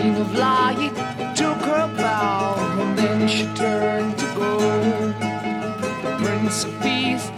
queen of light took her bow, and then she turned to go. The Prince of Peace